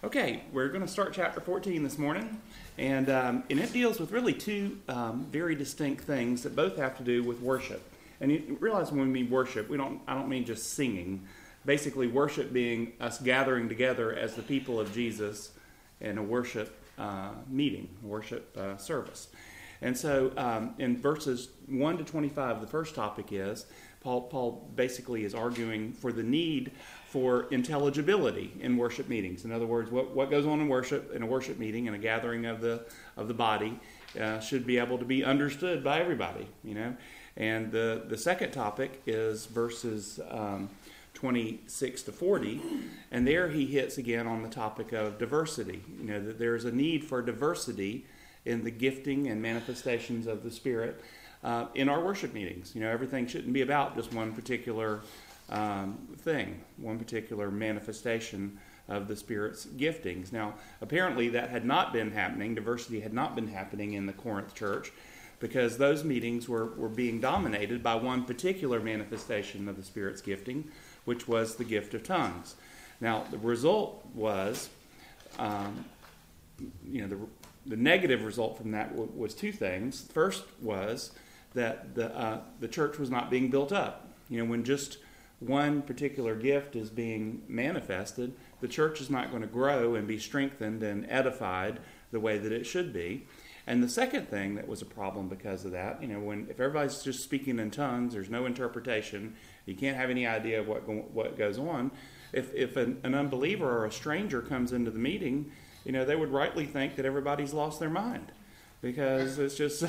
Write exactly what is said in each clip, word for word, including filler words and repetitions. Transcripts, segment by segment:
Okay, we're going to start chapter fourteen this morning, and um, and it deals with really two um, very distinct things that both have to do with worship. And you realize when we mean worship, we don't. I don't mean just singing. Basically, worship being us gathering together as the people of Jesus in a worship uh, meeting, a worship uh, service. And so, um, in verses one to twenty-five, the first topic is Paul. Paul basically is arguing for the need for intelligibility in worship meetings. In other words, what, what goes on in worship, in a worship meeting, in a gathering of the of the body, uh, should be able to be understood by everybody. You know, and the the second topic is verses um, twenty-six to forty, and there he hits again on the topic of diversity. You know, that there's a need for diversity in the gifting and manifestations of the Spirit uh, in our worship meetings. You know, everything shouldn't be about just one particular um, thing, one particular manifestation of the Spirit's giftings. Now, apparently that had not been happening. Diversity had not been happening in the Corinth church because those meetings were, were being dominated by one particular manifestation of the Spirit's gifting, which was the gift of tongues. Now, the result was, um, you know, the The negative result from that w- was two things. First was that the uh, the church was not being built up. You know, when just one particular gift is being manifested, the church is not going to grow and be strengthened and edified the way that it should be. And the second thing that was a problem because of that, you know, when if everybody's just speaking in tongues, there's no interpretation, you can't have any idea of what go- what goes on. If if an, an unbeliever or a stranger comes into the meeting, you know, they would rightly think that everybody's lost their mind because it's just,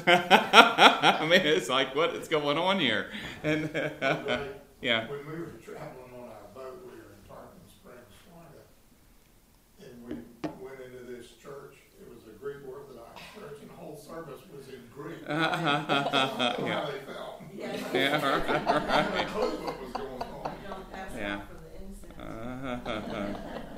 I mean, it's like, what is going on here? And uh, yeah. When we were traveling on our boat, we were in Tarpon Springs, Florida, and we went into this church. It was a Greek Orthodox church, and the whole service was in Greek. Uh, uh, yeah. How they felt. Yeah, yeah, right, right. I didn't know what was going on. Don't pass Yeah. out from the incense. Uh,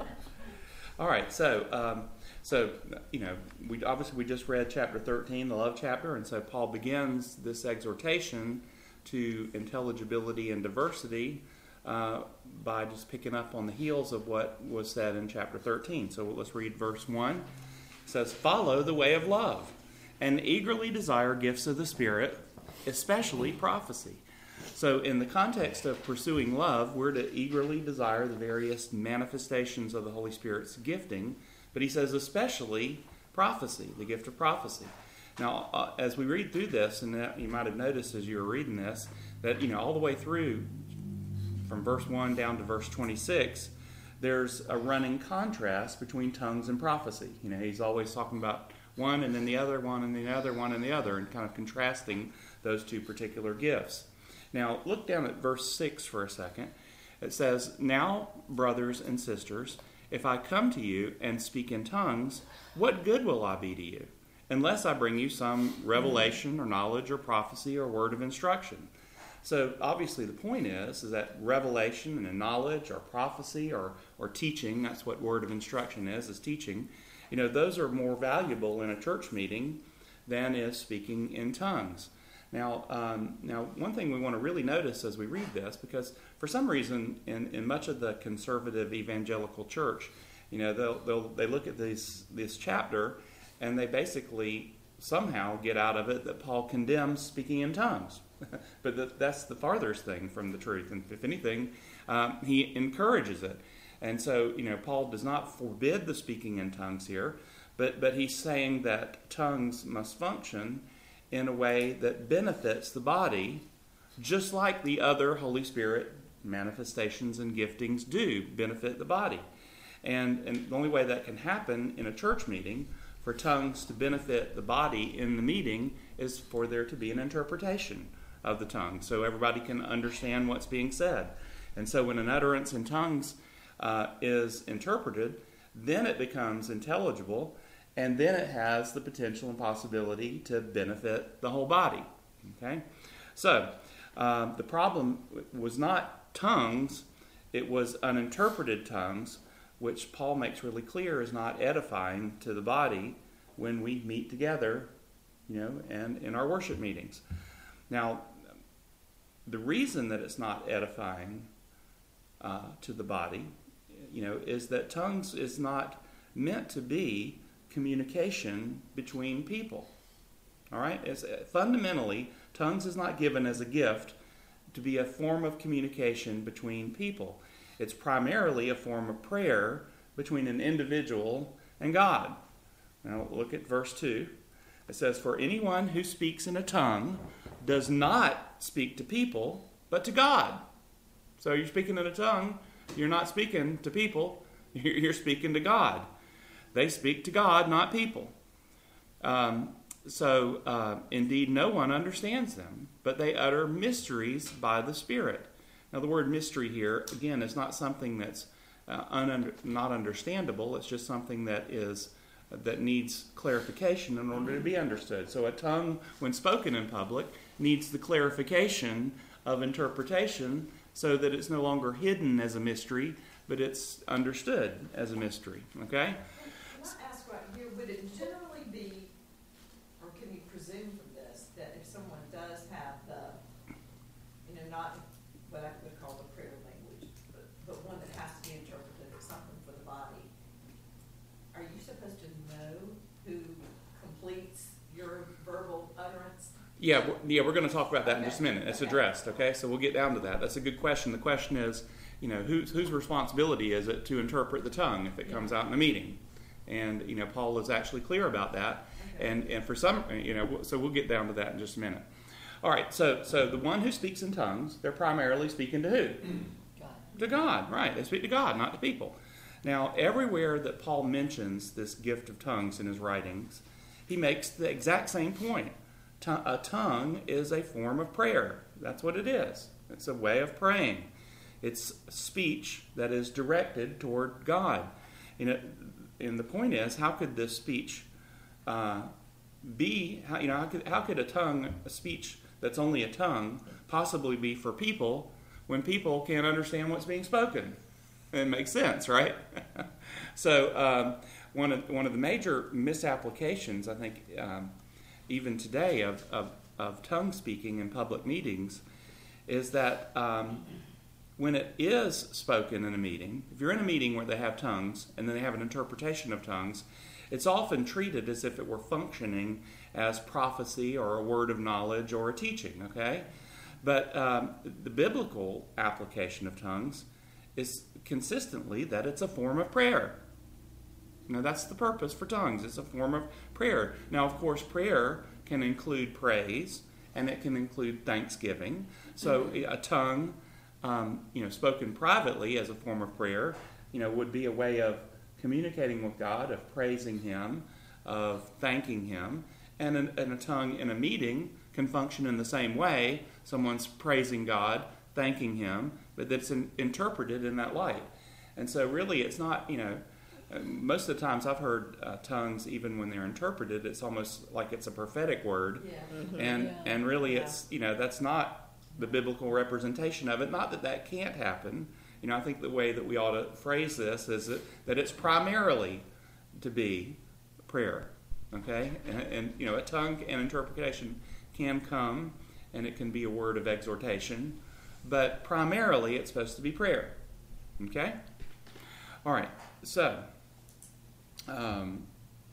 all right, so um, so you know, we obviously we just read chapter thirteen, the love chapter, and so Paul begins this exhortation to intelligibility and diversity uh, by just picking up on the heels of what was said in chapter thirteen. So let's read verse one. It says, "Follow the way of love, and eagerly desire gifts of the Spirit, especially prophecy." So in the context of pursuing love, we're to eagerly desire the various manifestations of the Holy Spirit's gifting, but he says especially prophecy, the gift of prophecy. Now, uh, as we read through this, and that you might have noticed as you were reading this, that, you know, all the way through, from verse one down to verse twenty-six, there's a running contrast between tongues and prophecy. You know, he's always talking about one and then the other, one and the other, one and the other, and kind of contrasting those two particular gifts. Now, look down at verse six for a second. It says, "Now, brothers and sisters, if I come to you and speak in tongues, what good will I be to you, unless I bring you some revelation or knowledge or prophecy or word of instruction?" So, obviously, the point is, is that revelation and knowledge or prophecy or, or teaching, that's what word of instruction is, is teaching, you know, those are more valuable in a church meeting than is speaking in tongues. Now, um, now, one thing we want to really notice as we read this, because for some reason, in, in much of the conservative evangelical church, you know, they'll, they'll they look at this this chapter, and they basically somehow get out of it that Paul condemns speaking in tongues, but that, that's the farthest thing from the truth. And if anything, um, he encourages it. And so, you know, Paul does not forbid the speaking in tongues here, but but he's saying that tongues must function in a way that benefits the body, just like the other Holy Spirit manifestations and giftings do benefit the body. And, and the only way that can happen in a church meeting, for tongues to benefit the body in the meeting, is for there to be an interpretation of the tongue, so everybody can understand what's being said. And so when an utterance in tongues uh, is interpreted, then it becomes intelligible, and then it has the potential and possibility to benefit the whole body. Okay, so um, the problem was not tongues; it was uninterpreted tongues, which Paul makes really clear is not edifying to the body when we meet together, you know, and in our worship meetings. Now, the reason that it's not edifying uh, to the body, you know, is that tongues is not meant to be communication between people. All right? It's, fundamentally, tongues is not given as a gift to be a form of communication between people. It's primarily a form of prayer between an individual and God. Now look at verse two. It says, "For anyone who speaks in a tongue does not speak to people, but to God." So you're speaking in a tongue, you're not speaking to people, you're speaking to God. They speak to God, not people. Um, so, uh, indeed, no one understands them, but they utter mysteries by the Spirit. Now, the word mystery here, again, is not something that's uh, un- not understandable. It's just something that is that needs clarification in order to be understood. So a tongue, when spoken in public, needs the clarification of interpretation so that it's no longer hidden as a mystery, but it's understood as a mystery. Okay? Can I ask right here, would it generally be, or can you presume from this, that if someone does have the, you know, not what I would call the prayer language, but, but one that has to be interpreted as something for the body, are you supposed to know who completes your verbal utterance? Yeah, we're, yeah, we're going to talk about that Okay. in just a minute. It's Okay. addressed, okay? So we'll get down to that. That's a good question. The question is, you know, whose whose responsibility is it to interpret the tongue if it comes out in a meeting? And, you know, Paul is actually clear about that. Okay. And and for some, you know, so we'll get down to that in just a minute. All right, so so the one who speaks in tongues, they're primarily speaking to who? God. To God, right. They speak to God, not to people. Now, everywhere that Paul mentions this gift of tongues in his writings, he makes the exact same point. T- a tongue is a form of prayer. That's what it is. It's a way of praying. It's speech that is directed toward God. You know, and the point is, how could this speech uh, be? How, you know, how could how could a tongue, a speech that's only a tongue, possibly be for people when people can't understand what's being spoken? It makes sense, right? So um, one of one of the major misapplications, I think, um, even today, of, of of tongue speaking in public meetings, is that um, when it is spoken in a meeting, if you're in a meeting where they have tongues and then they have an interpretation of tongues, it's often treated as if it were functioning as prophecy or a word of knowledge or a teaching. Okay, but um, the biblical application of tongues is consistently that it's a form of prayer. Now, that's the purpose for tongues. It's a form of prayer. Now, of course, prayer can include praise, and it can include thanksgiving. So a tongue, um, you know, spoken privately as a form of prayer, you know, would be a way of communicating with God, of praising Him, of thanking Him. And, an, and a tongue in a meeting can function in the same way. Someone's praising God, thanking Him, but that's in, interpreted in that light. And so really it's not, you know, most of the times I've heard uh, tongues, even when they're interpreted, it's almost like it's a prophetic word. Yeah. Mm-hmm. And Yeah. and really Yeah. it's, you know, that's not the biblical representation of it. Not that that can't happen. You know, I think the way that we ought to phrase this is that, that it's primarily to be prayer. Okay? And, and, you know, a tongue and interpretation can come, and it can be a word of exhortation, but primarily it's supposed to be prayer. Okay? All right. So, um,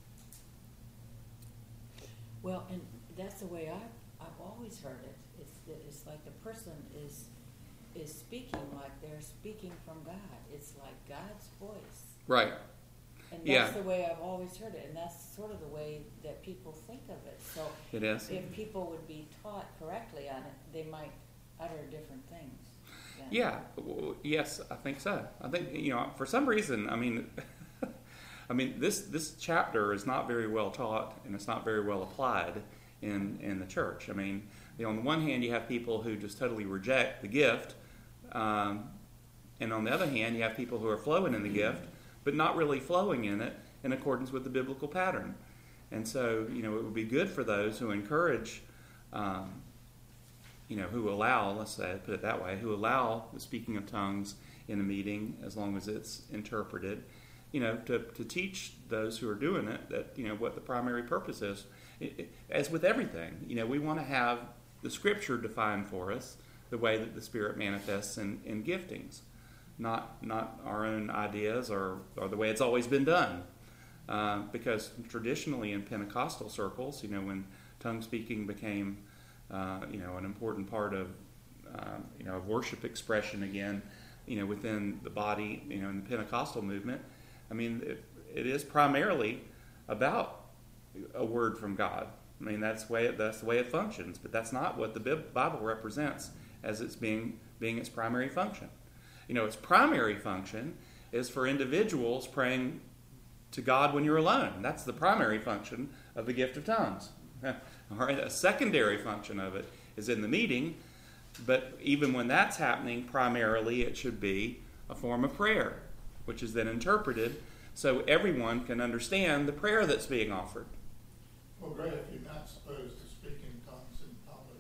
Well, and that's the way I, I've always heard it. It's that it's like the person is is speaking like they're speaking from God. It's like God's voice. right. And that's Yeah. the way I've always heard it. And that's sort of the way that people think of it. So It is. if people would be taught correctly on it, they might utter different things. than- Yeah, w- yes, I think so. I think, you know, for some reason, I mean, I mean, this this chapter is not very well taught, and it's not very well applied in in the church. I mean, you know, on the one hand, you have people who just totally reject the gift, um, and on the other hand, you have people who are flowing in the gift, but not really flowing in it in accordance with the biblical pattern. And so, you know, it would be good for those who encourage. Um, You know, who allow, let's say, put it that way, who allow the speaking of tongues in a meeting as long as it's interpreted, you know, to, to teach those who are doing it that, you know, what the primary purpose is. It, it, as with everything, you know, we want to have the Scripture defined for us the way that the Spirit manifests in, in giftings, not not our own ideas or, or the way it's always been done. uh, because traditionally in Pentecostal circles, you know, when tongue speaking became, uh, you know, an important part of, uh, you know, of worship expression again, you know, within the body, you know, in the Pentecostal movement, I mean, it, it is primarily about a word from God. I mean, that's the way it, that's the way it functions, but that's not what the Bible represents as its being being its primary function. You know, its primary function is for individuals praying to God when you're alone. That's the primary function of the gift of tongues. All right, a secondary function of it is in the meeting, but even when that's happening, primarily it should be a form of prayer, which is then interpreted so everyone can understand the prayer that's being offered. Well, great, if you're not supposed to speak in tongues in public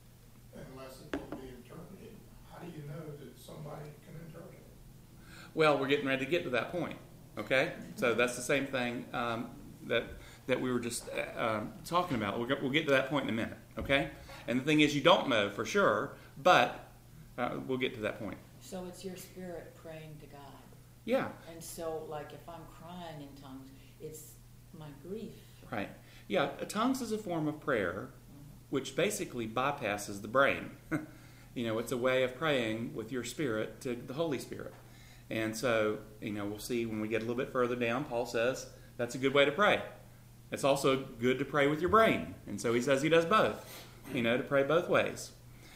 unless it can be interpreted, how do you know that somebody can interpret it? Well, we're getting ready to get to that point, okay? So that's the same thing um, that that we were just uh, um, talking about. We'll get, we'll get to that point in a minute, okay? And the thing is, you don't know for sure, but uh, we'll get to that point. So it's your spirit praying to God. Yeah. And so, like, if I'm crying in tongues, it's my grief. Right. Yeah, tongues is a form of prayer, which basically bypasses the brain. You know, it's a way of praying with your spirit to the Holy Spirit. And so, you know, we'll see when we get a little bit further down, Paul says that's a good way to pray. It's also good to pray with your brain. And so he says he does both, you know, to pray both ways.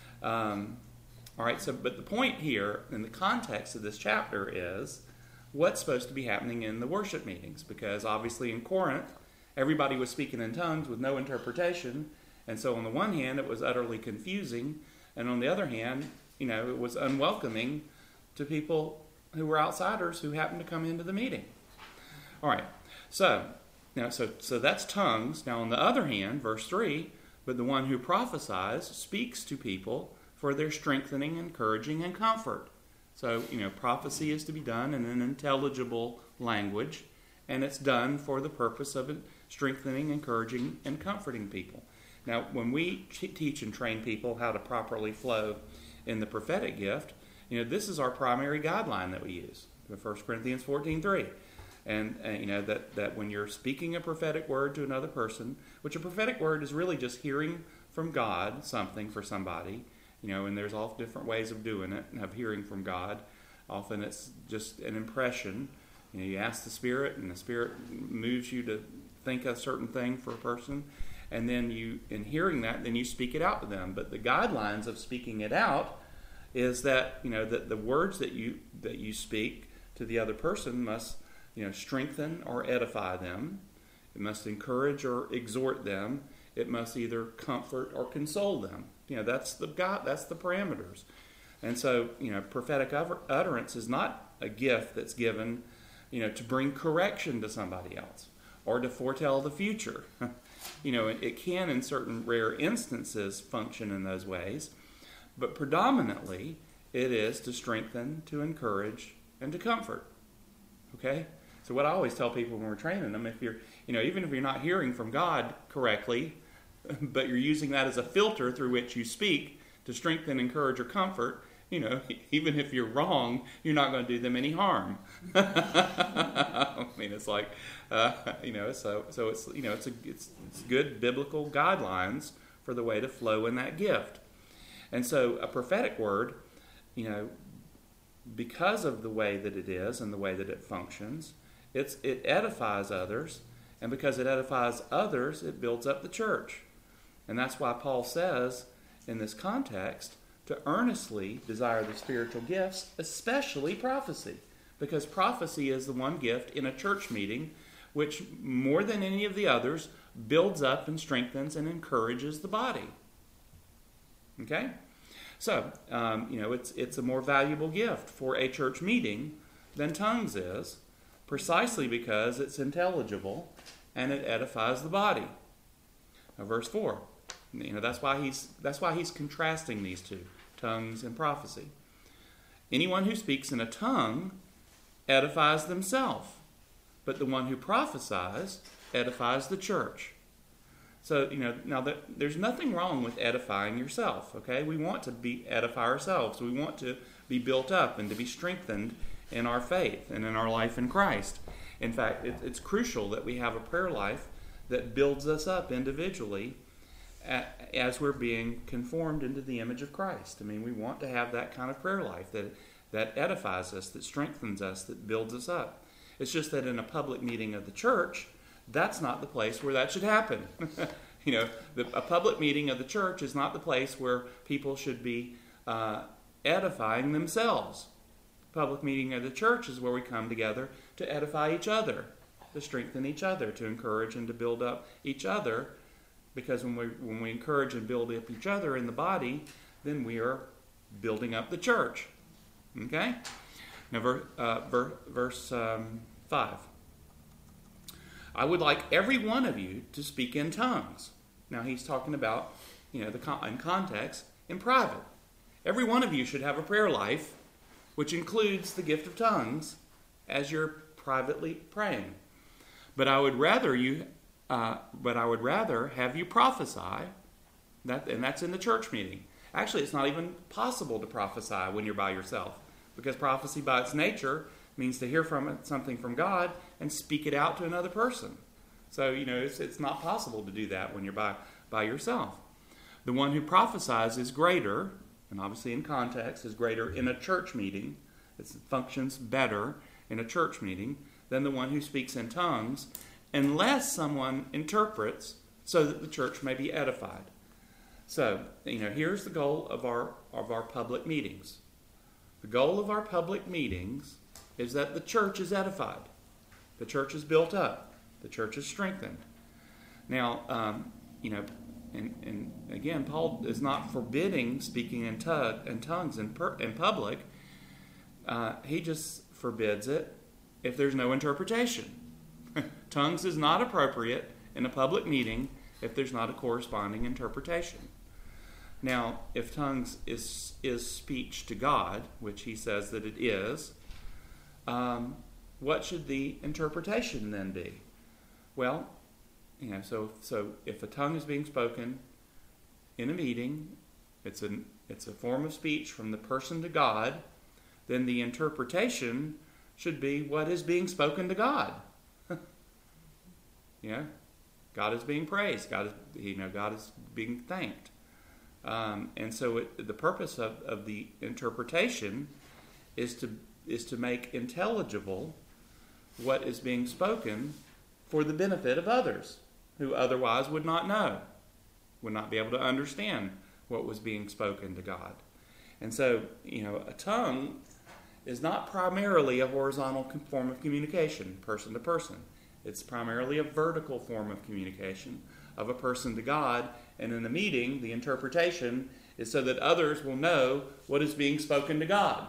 Um, all right, so, but the point here in the context of this chapter is what's supposed to be happening in the worship meetings. Because obviously in Corinth, everybody was speaking in tongues with no interpretation. And so on the one hand, it was utterly confusing. And on the other hand, you know, it was unwelcoming to people who were outsiders who happened to come into the meeting. All right, so now so so that's tongues. Now on the other hand, verse three, but the one who prophesies speaks to people for their strengthening, encouraging, and comfort. So, you know, prophecy is to be done in an intelligible language, and it's done for the purpose of strengthening, encouraging, and comforting people. Now, when we teach and train people how to properly flow in the prophetic gift, you know, this is our primary guideline that we use, First Corinthians fourteen three. And, and, you know, that, that when you're speaking a prophetic word to another person, which a prophetic word is really just hearing from God something for somebody, you know, and there's all different ways of doing it, of hearing from God. Often it's just an impression. You know, you ask the Spirit, and the Spirit moves you to think a certain thing for a person. And then you, in hearing that, then you speak it out to them. But the guidelines of speaking it out is that, you know, that the words that you that you speak to the other person must, you know, strengthen or edify them. It must encourage or exhort them. It must either comfort or console them. You know, that's the God, that's the parameters. And so, you know, prophetic utterance is not a gift that's given, you know, to bring correction to somebody else or to foretell the future. You know, it, it can in certain rare instances function in those ways, but predominantly it is to strengthen, to encourage, and to comfort. Okay? So what I always tell people when we're training them, if you're, you know, even if you're not hearing from God correctly, but you're using that as a filter through which you speak to strengthen, encourage, or comfort, you know, even if you're wrong, you're not going to do them any harm. I mean, it's like, uh, you know, so so it's you know it's a it's, it's good biblical guidelines for the way to flow in that gift. And so a prophetic word, you know, because of the way that it is and the way that it functions, it's it edifies others, and because it edifies others, it builds up the church. And that's why Paul says in this context to earnestly desire the spiritual gifts, especially prophecy, because prophecy is the one gift in a church meeting which, more than any of the others, builds up and strengthens and encourages the body. Okay? So, um, you know, it's it's a more valuable gift for a church meeting than tongues is, precisely because it's intelligible and it edifies the body. Now, verse four. You know, that's why he's that's why he's contrasting these two, tongues and prophecy. Anyone who speaks in a tongue edifies themselves, but the one who prophesies edifies the church. So, you know, now that, there's nothing wrong with edifying yourself, okay? We want to be edify ourselves. We want to be built up and to be strengthened in our faith and in our life in Christ. In fact, it, it's crucial that we have a prayer life that builds us up individually as we're being conformed into the image of Christ. I mean, we want to have that kind of prayer life that, that edifies us, that strengthens us, that builds us up. It's just that in a public meeting of the church, that's not the place where that should happen. You know, the, a public meeting of the church is not the place where people should be uh, edifying themselves. Public meeting of the church is where we come together to edify each other, to strengthen each other, to encourage and to build up each other. Because when we when we encourage and build up each other in the body, then we are building up the church. Okay? Now, ver, uh, ver, verse um, five. I would like every one of you to speak in tongues. Now, he's talking about, you know, the con- in context, in private. Every one of you should have a prayer life, which includes the gift of tongues, as you're privately praying. But I would rather you, uh, but I would rather have you prophesy. That, and that's in the church meeting. Actually, it's not even possible to prophesy when you're by yourself, because prophecy, by its nature, means to hear from it, something from God and speak it out to another person. So, you know, it's, it's not possible to do that when you're by, by yourself. The one who prophesies is greater, and obviously in context, is greater in a church meeting. It functions better in a church meeting than the one who speaks in tongues, unless someone interprets so that the church may be edified. So, you know, here's the goal of our of our public meetings. The goal of our public meetings is that the church is edified. The church is built up. The church is strengthened. Now, um, you know, and, and again, Paul is not forbidding speaking in, tu- in tongues in, per- in public. Uh, he just forbids it if there's no interpretation. Tongues is not appropriate in a public meeting if there's not a corresponding interpretation. Now, if tongues is is speech to God, which he says that it is, um, what should the interpretation then be? Well, you know, so so if a tongue is being spoken in a meeting, it's an it's a form of speech from the person to God, then the interpretation should be what is being spoken to God. You know, God is being praised. God is, you know, God is being thanked. Um, and so it, the purpose of, of the interpretation is to is to make intelligible what is being spoken for the benefit of others who otherwise would not know, would not be able to understand what was being spoken to God. And so, you know, a tongue is not primarily a horizontal form of communication, person to person. It's primarily a vertical form of communication of a person to God. And in the meeting, the interpretation is so that others will know what is being spoken to God.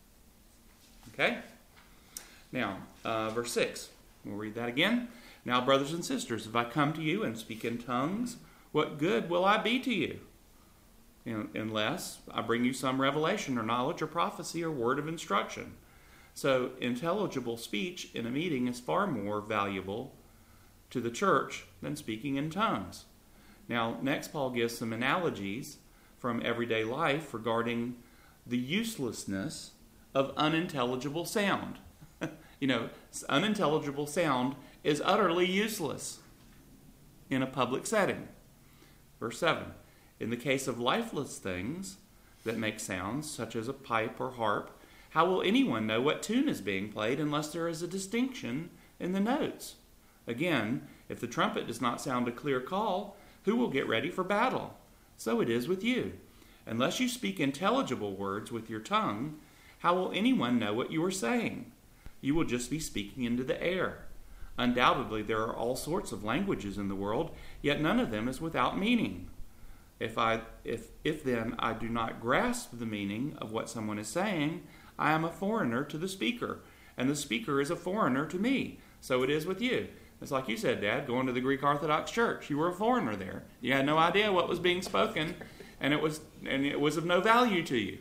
Okay? Now, uh, verse six. We'll read that again. Now, brothers and sisters, if I come to you and speak in tongues, what good will I be to you? You know, unless I bring you some revelation or knowledge or prophecy or word of instruction. So, intelligible speech in a meeting is far more valuable to the church than speaking in tongues. Now, next Paul gives some analogies from everyday life regarding the uselessness of unintelligible sound. You know, unintelligible sound is utterly useless in a public setting. Verse seven, in the case of lifeless things that make sounds, such as a pipe or harp, how will anyone know what tune is being played unless there is a distinction in the notes? Again, if the trumpet does not sound a clear call, who will get ready for battle? So it is with you. Unless you speak intelligible words with your tongue, how will anyone know what you are saying? You will just be speaking into the air. Undoubtedly, there are all sorts of languages in the world, yet none of them is without meaning. If I, if, if then I do not grasp the meaning of what someone is saying, I am a foreigner to the speaker, and the speaker is a foreigner to me. So it is with you. It's like you said, Dad, going to the Greek Orthodox Church. You were a foreigner there. You had no idea what was being spoken, and it was and it was of no value to you.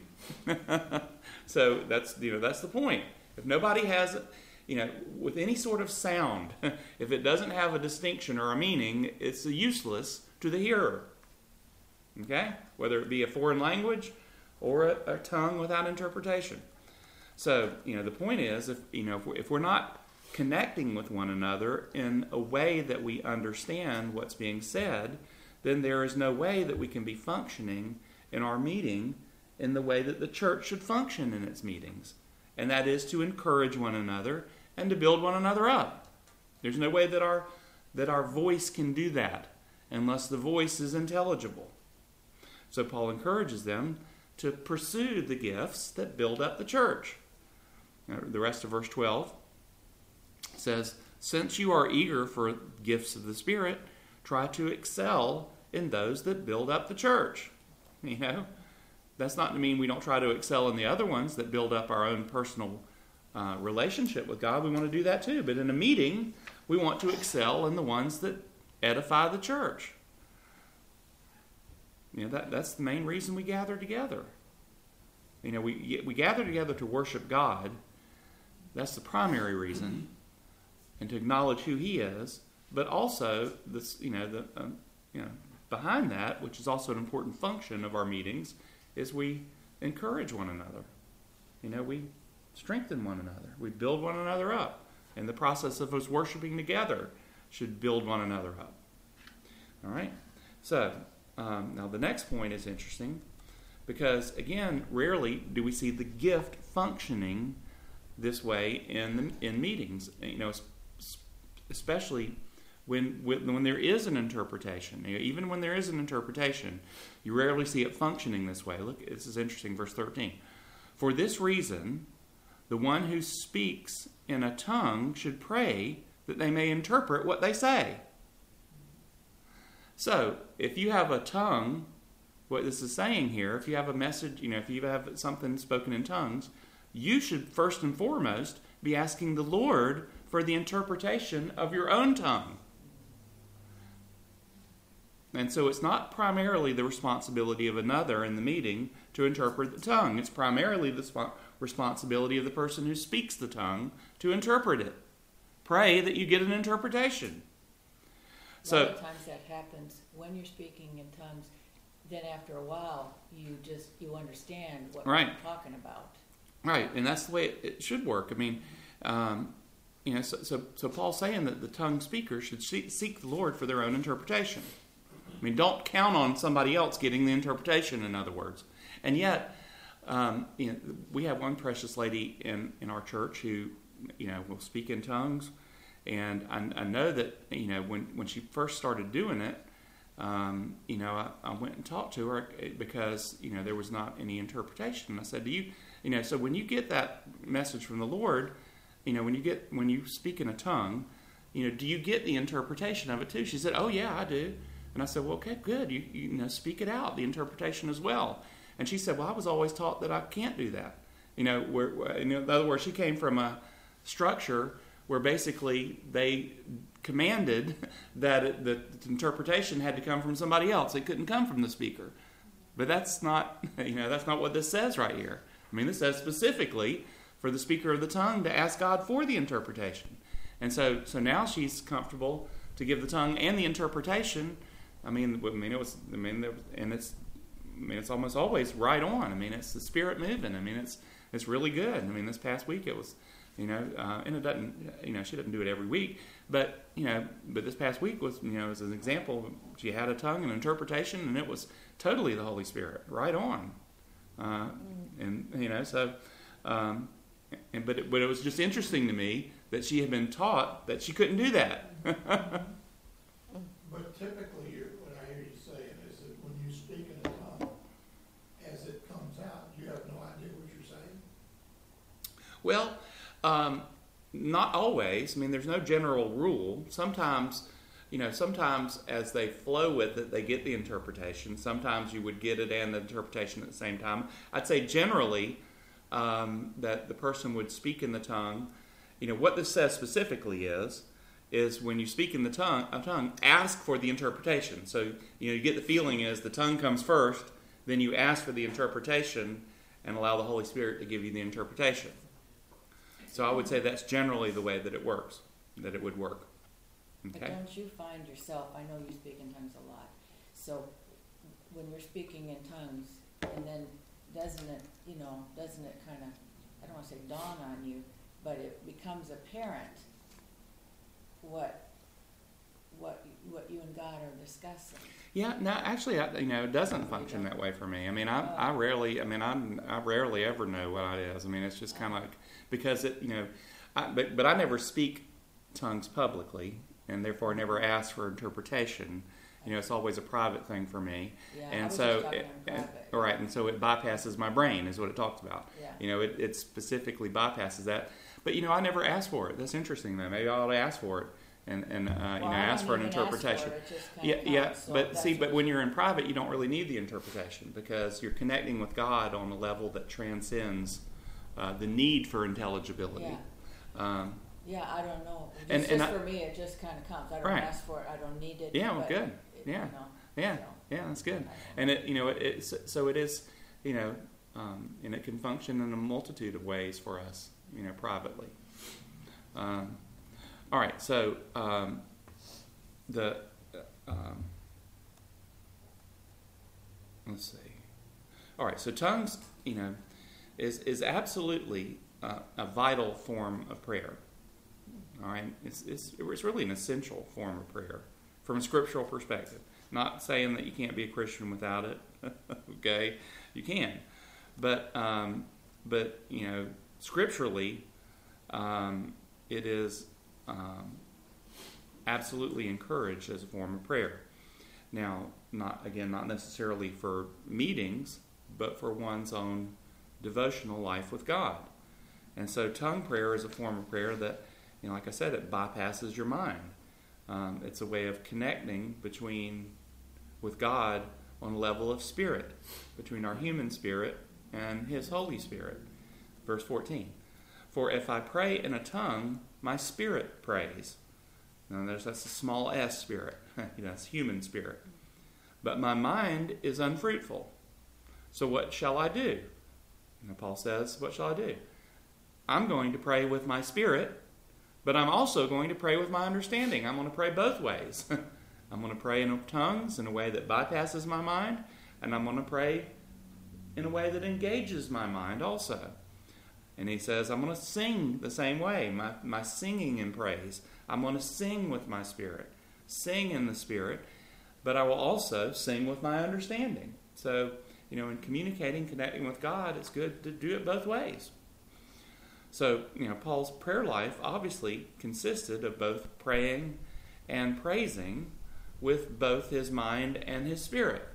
So that's you know that's the point. If nobody has, you know, with any sort of sound, if it doesn't have a distinction or a meaning, it's useless to the hearer. Okay, whether it be a foreign language or a, a tongue without interpretation. So you know the point is, if you know if we're, if we're not connecting with one another in a way that we understand what's being said, then there is no way that we can be functioning in our meeting in the way that the church should function in its meetings. And that is to encourage one another and to build one another up. There's no way that our that our voice can do that unless the voice is intelligible. So Paul encourages them to pursue the gifts that build up the church. Now, the rest of verse twelve says, since you are eager for gifts of the Spirit, try to excel in those that build up the church. You know, that's not to mean we don't try to excel in the other ones that build up our own personal uh, relationship with God. We want to do that too. But in a meeting, we want to excel in the ones that edify the church. You know, that, that's the main reason we gather together. You know, we we gather together to worship God. That's the primary reason, and to acknowledge who He is. But also, this, you know, the um, you know, behind that, which is also an important function of our meetings, is we encourage one another. You know, we strengthen one another. We build one another up. And the process of us worshiping together should build one another up. All right? So, um, now the next point is interesting because, again, rarely do we see the gift functioning this way in the, in meetings. You know, especially when, when when there is an interpretation. You know, even when there is an interpretation, you rarely see it functioning this way. Look, this is interesting, verse thirteen. For this reason, the one who speaks in a tongue should pray that they may interpret what they say. So, if you have a tongue, what this is saying here, if you have a message, you know, if you have something spoken in tongues, you should first and foremost be asking the Lord for the interpretation of your own tongue. And so it's not primarily the responsibility of another in the meeting to interpret the tongue. It's primarily the sp- responsibility of the person who speaks the tongue to interpret it. Pray that you get an interpretation. So, a lot of times that happens when you're speaking in tongues. Then after a while, you just you understand what right. you're talking about. Right, and that's the way it, it should work. I mean, um, you know, so, so so Paul's saying that the tongue speaker should seek, seek the Lord for their own interpretation. I mean, don't count on somebody else getting the interpretation, in other words. And yet, um, you know, we have one precious lady in, in our church who, you know, will speak in tongues. And I, I know that, you know, when, when she first started doing it, um, you know, I, I went and talked to her because, you know, there was not any interpretation. And I said, do you, you know, so when you get that message from the Lord, you know, when you get, when you speak in a tongue, you know, do you get the interpretation of it too? She said, oh yeah, I do. And I said, well, okay, good. You, you know, speak it out, the interpretation as well. And she said, well, I was always taught that I can't do that. You know, where, where, in other words, she came from a structure where basically they commanded that it, the interpretation had to come from somebody else. It couldn't come from the speaker. But that's not, you know, that's not what this says right here. I mean, this says specifically for the speaker of the tongue to ask God for the interpretation. And so, so now she's comfortable to give the tongue and the interpretation. I mean, I mean, it was, I mean, there was, and it's, I mean, it's almost always right on. I mean, it's the Spirit moving. I mean, it's, it's really good. I mean, this past week it was, you know, uh, and it doesn't, you know, she doesn't do it every week, but, you know, but this past week was, you know, as an example, she had a tongue and interpretation, and it was totally the Holy Spirit, right on. Uh, and, you know, so, um, and, but, it, but it was just interesting to me that she had been taught that she couldn't do that. But typically, you're, what I hear you saying is that when you speak in a tongue, as it comes out, you have no idea what you're saying? Well, um, not always. I mean, there's no general rule. Sometimes, you know, sometimes as they flow with it, they get the interpretation. Sometimes you would get it and the interpretation at the same time. I'd say generally um, that the person would speak in the tongue. You know, what this says specifically is, is when you speak in the tongue, a tongue, ask for the interpretation. So, you know, you get the feeling is the tongue comes first, then you ask for the interpretation and allow the Holy Spirit to give you the interpretation. So I would say that's generally the way that it works, that it would work. Okay? But don't you find yourself, I know you speak in tongues a lot, so when you're speaking in tongues, and then doesn't it, you know, doesn't it kind of, I don't want to say dawn on you, but it becomes apparent what what what you and God are discussing. Yeah, no, actually, I, you know, it doesn't function that way for me. I mean, I, I rarely, I mean, I, I rarely ever know what it is. I mean, it's just kind of like, because it, you know, I, but but I never speak tongues publicly, and therefore I never ask for interpretation. You know, it's always a private thing for me, Yeah, I and was so, just talking it, in and, private. all right, and so it bypasses my brain, is what it talks about. Yeah. You know, it, it specifically bypasses that. But you know, I never asked for it. That's interesting, though. Maybe I ought to ask for it. And, and uh, you Well, know, I ask don't for an even ask interpretation. for it, it just kinda Yeah, yeah. comes, so But that's see, but what- when you're in private, you don't really need the interpretation, because you're connecting with God on a level that transcends uh, the need for intelligibility. Yeah. Um, Yeah, I don't know. It's And- just and I- for me, it just kind of comes. I don't Right. ask for it. I don't need it. Yeah, well, but good. it- Yeah. You know, yeah, so. yeah, that's good. And it, you know, it, it's so it is, you know, um, and it can function in a multitude of ways for us, you know, privately. Um, all right, so. Um, The um, let's see. All right, so tongues, you know, is is absolutely uh, a vital form of prayer. All right, it's, it's it's really an essential form of prayer from a scriptural perspective. Not saying that you can't be a Christian without it. Okay, you can, but um, but you know, scripturally, um, it is. Um, absolutely encouraged as a form of prayer. Now, not again, not necessarily for meetings, but for one's own devotional life with God. And so, tongue prayer is a form of prayer that, you know, like I said, it bypasses your mind. Um, it's a way of connecting between with God on a level of spirit, between our human spirit and His Holy Spirit. Verse fourteen. For if I pray in a tongue, my spirit prays. Now, there's that's a small s spirit. You know, it's human spirit. But my mind is unfruitful. So what shall I do? And Paul says, what shall I do? I'm going to pray with my spirit, but I'm also going to pray with my understanding. I'm going to pray both ways. I'm going to pray in tongues in a way that bypasses my mind, and I'm going to pray in a way that engages my mind also. And he says, I'm going to sing the same way, my, my singing in praise. I'm going to sing with my spirit, sing in the spirit, but I will also sing with my understanding. So, you know, in communicating, connecting with God, it's good to do it both ways. So, you know, Paul's prayer life obviously consisted of both praying and praising with both his mind and his spirit,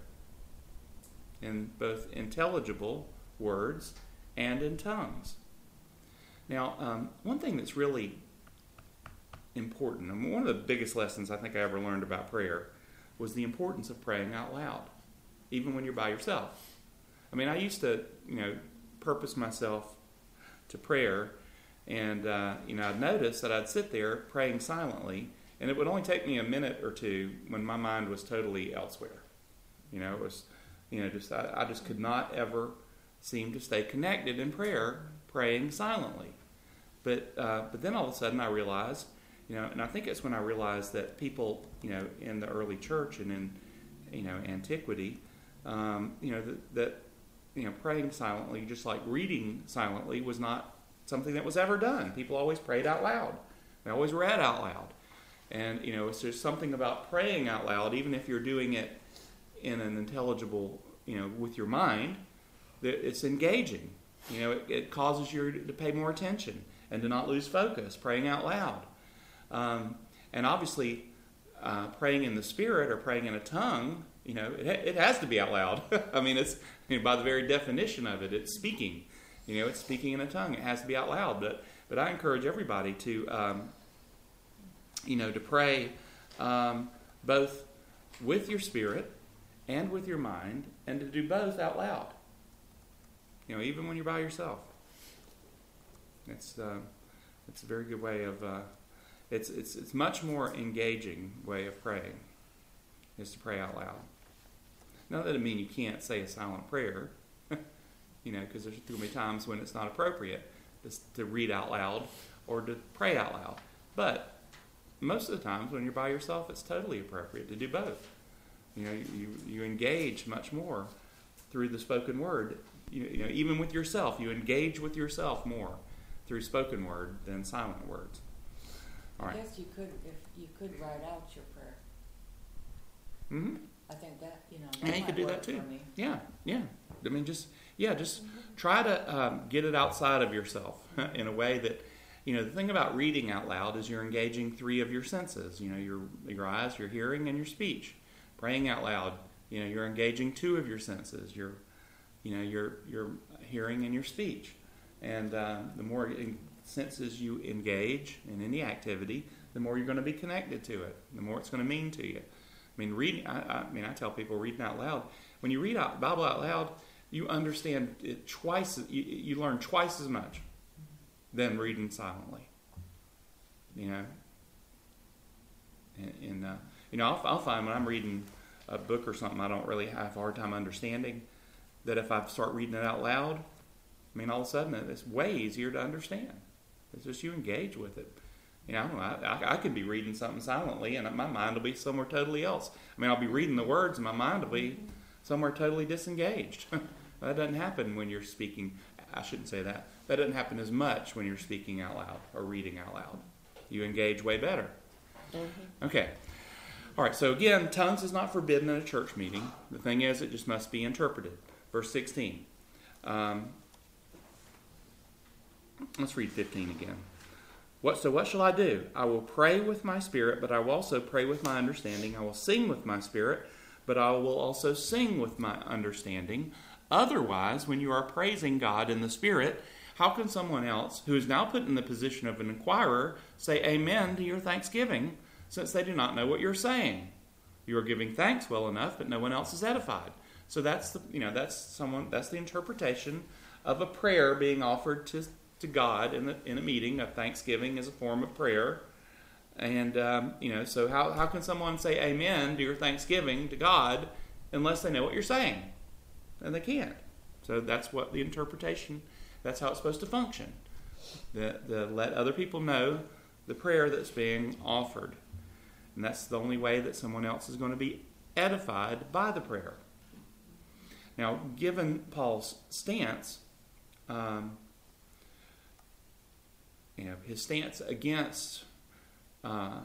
in both intelligible words and in tongues. Now, um, one thing that's really important, and one of the biggest lessons I think I ever learned about prayer, was the importance of praying out loud, even when you're by yourself. I mean, I used to, you know, purpose myself to prayer, and, uh, you know, I'd notice that I'd sit there praying silently, and it would only take me a minute or two when my mind was totally elsewhere. You know, it was, you know, just I, I just could not ever seem to stay connected in prayer, praying silently. But uh, but then all of a sudden I realized, you know, and I think it's when I realized that people, you know, in the early church and in, you know, antiquity, um, you know, that, that, you know, praying silently, just like reading silently, was not something that was ever done. People always prayed out loud. They always read out loud. And, you know, it's just something about praying out loud, even if you're doing it in an intelligible, you know, with your mind, that it's engaging. You know, it, it causes you to pay more attention and to not lose focus, praying out loud. Um, and obviously, uh, praying in the Spirit or praying in a tongue, you know, it, it has to be out loud. I mean, it's, you know, by the very definition of it, it's speaking. You know, it's speaking in a tongue. It has to be out loud. But but I encourage everybody to, um, you know, to pray um, both with your spirit and with your mind, and to do both out loud. You know, even when you're by yourself. It's uh, it's a very good way of. Uh, it's it's it's much more engaging way of praying, is to pray out loud. Now that doesn't mean you can't say a silent prayer, you know, because there's going to be times when it's not appropriate just to read out loud or to pray out loud. But most of the times when you're by yourself, it's totally appropriate to do both. You know, you you engage much more through the spoken word. You, you know, even with yourself, you engage with yourself more through spoken word than silent words. All I right. guess you could, if you could write out your prayer. Mm-hmm. I think that, you know, that Yeah, you might could do work that too. for me. Yeah, yeah. I mean, just yeah, just try to um, get it outside of yourself in a way that, you know, the thing about reading out loud is you're engaging three of your senses. You know, your your eyes, your hearing, and your speech. Praying out loud, you know, you're engaging two of your senses. Your, you know, your your hearing and your speech. And uh, the more in- senses you engage in any activity, the more you're going to be connected to it. The more it's going to mean to you. I mean, reading. I, I mean, I tell people reading out loud. When you read out Bible out loud, you understand it twice. You, you learn twice as much than reading silently. You know, and, and uh, you know, I'll, I'll find when I'm reading a book or something I don't really have a hard time understanding, that if I start reading it out loud, I mean, all of a sudden it's way easier to understand. It's just you engage with it. You know, I don't know, I, I, I could be reading something silently and my mind will be somewhere totally else. I mean, I'll be reading the words and my mind will be somewhere totally disengaged. That doesn't happen when you're speaking. I shouldn't say that. That doesn't happen as much when you're speaking out loud or reading out loud. You engage way better. Mm-hmm. Okay. All right, so again, tongues is not forbidden in a church meeting. The thing is, it just must be interpreted. Verse sixteen. Um, let's read fifteen again. What, so what shall I do? I will pray with my spirit, but I will also pray with my understanding. I will sing with my spirit, but I will also sing with my understanding. Otherwise, when you are praising God in the Spirit, how can someone else, who is now put in the position of an inquirer, say amen to your thanksgiving, since they do not know what you're saying? You are giving thanks well enough, but no one else is edified. So that's the, you know, that's someone, that's the interpretation of a prayer being offered to, to God in, the, in a meeting. Of thanksgiving as a form of prayer. And, um, you know, so how, how can someone say amen to your thanksgiving to God unless they know what you're saying? And they can't. So that's what the interpretation, that's how it's supposed to function. The, the let other people know the prayer that's being offered. And that's the only way that someone else is going to be edified by the prayer. Now, given Paul's stance, um, you know, his stance against, uh,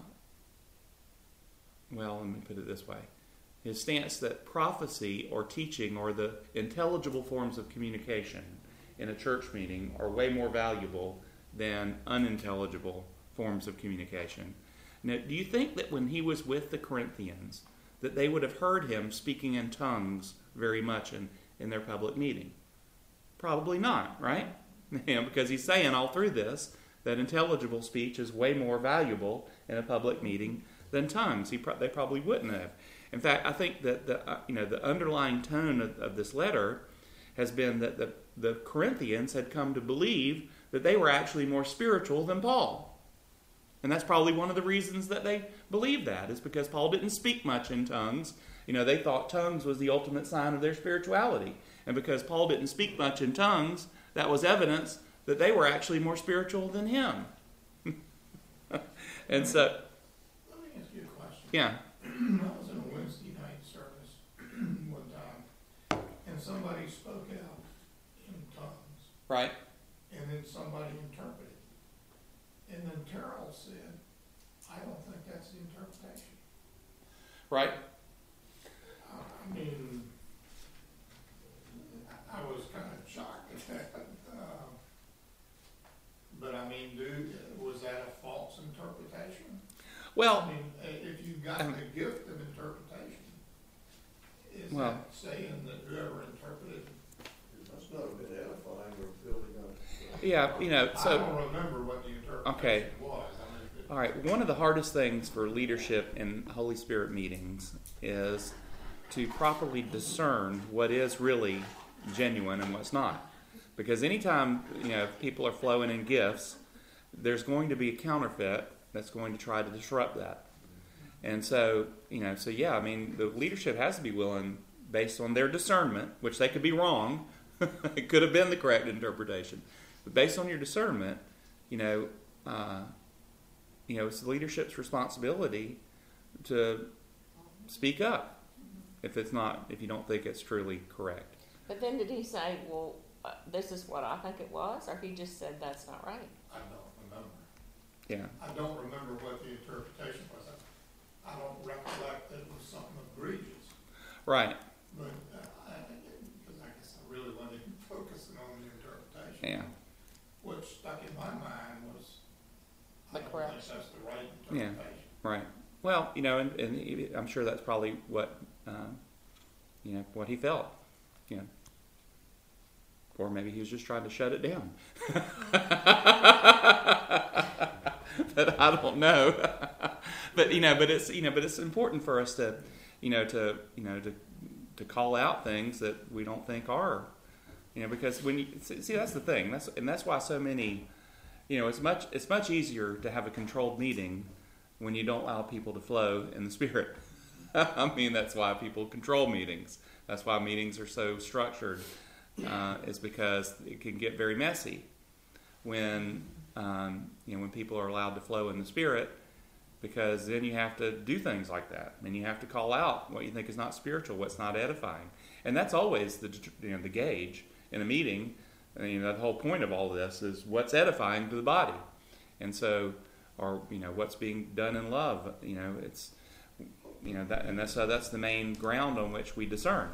well, let me put it this way. His stance that prophecy or teaching or the intelligible forms of communication in a church meeting are way more valuable than unintelligible forms of communication. Now, do you think that when he was with the Corinthians, that they would have heard him speaking in tongues very much in, in their public meeting? Probably not, right? You know, because he's saying all through this that intelligible speech is way more valuable in a public meeting than tongues. He pro- they probably wouldn't have. In fact, I think that the uh, you know the underlying tone of, of this letter has been that the, the Corinthians had come to believe that they were actually more spiritual than Paul. And that's probably one of the reasons that they believed that, is because Paul didn't speak much in tongues. You know, they thought tongues was the ultimate sign of their spirituality. And because Paul didn't speak much in tongues, that was evidence that they were actually more spiritual than him. And so... Let me ask you a question. Yeah. I was in a Wednesday night service one time, and somebody spoke out in tongues, Right. and then somebody interpreted. And then Terrell said, I don't think that's the interpretation. Right. Uh, I mean, I was kind of shocked at that. Uh, but I mean, dude, was that a false interpretation? Well, I mean, uh, if you got um, the gift of interpretation, is well, that saying that whoever interpreted? That's not a bit edifying or building up. yeah, you know, I so... don't remember what the interpretation Okay. was. I mean, it- All right, one of the hardest things for leadership in Holy Spirit meetings is to properly discern what is really genuine and what's not. Because anytime, you know, people are flowing in gifts, there's going to be a counterfeit that's going to try to disrupt that. And so, you know, so yeah, I mean, the leadership has to be willing, based on their discernment, which they could be wrong, it could have been the correct interpretation, but based on your discernment, you know, uh, you know, it's the leadership's responsibility to speak up if it's not, if you don't think it's truly correct. But then did he say, well, uh, this is what I think it was, or he just said that's not right? I don't remember. Yeah. I don't remember what the interpretation was. I, I don't recollect that it was something egregious, Right. but, uh, I, because I guess I really wasn't even focusing on the interpretation. Yeah. What stuck in my mind was, The I don't think correction. that's the right Yeah. interpretation. Right. Well, you know, and, and I'm sure that's probably what, um, you know, what he felt. You know. Or maybe he was just trying to shut it down. But I don't know. But you know, but it's you know, but it's important for us to, you know, to you know to to call out things that we don't think are, you know, because when you see that's the thing. That's and that's why so many, you know, it's much it's much easier to have a controlled meeting when you don't allow people to flow in the Spirit. I mean, that's why people control meetings. That's why meetings are so structured. Uh, is because it can get very messy when um, you know when people are allowed to flow in the Spirit, because then you have to do things like that, and you have to call out what you think is not spiritual, what's not edifying, and that's always the you know the gauge in a meeting. And, you know, the whole point of all of this is what's edifying to the body, and so or you know what's being done in love. You know, it's you know that, and that's so that's the main ground on which we discern.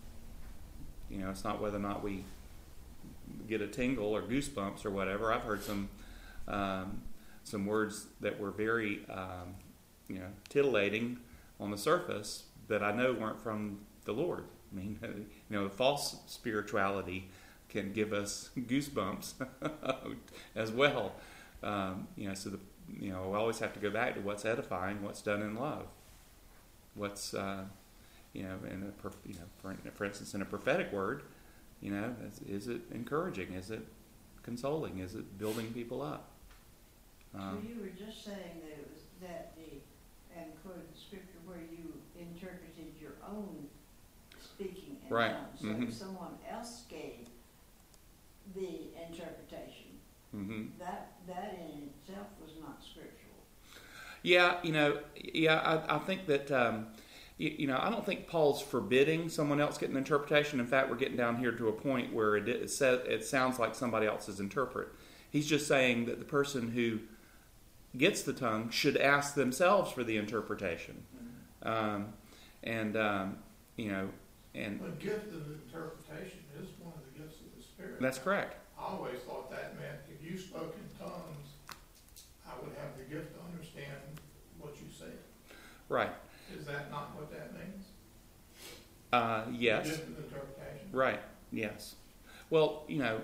You know, it's not whether or not we get a tingle or goosebumps or whatever. I've heard some um, some words that were very, um, you know, titillating on the surface that I know weren't from the Lord. I mean, you know, false spirituality can give us goosebumps as well. Um, you know, so the you know we always have to go back to what's edifying, what's done in love, what's uh, You know, in a, you know, for, for instance, in a prophetic word, you know, is, is it encouraging? Is it consoling? Is it building people up? Um, So you were just saying that it was that the, and quoted the scripture where you interpreted your own speaking in Right. tongues. So Mhm. if someone else gave the interpretation, mm-hmm. that that in itself was not scriptural. Yeah, you know, yeah, I, I think that. Um, You know, I don't think Paul's forbidding someone else getting an interpretation. In fact, we're getting down here to a point where it, it, says, it sounds like somebody else's interpret. He's just saying that the person who gets the tongue should ask themselves for the interpretation. Um, and, um, you know, and... The gift of interpretation is one of the gifts of the Spirit. That's correct. I always thought that meant if you spoke in tongues, I would have the gift to understand what you said. Right. Is that not what that means? Uh, yes. The gift of interpretation? Right. Yes. Well, you know,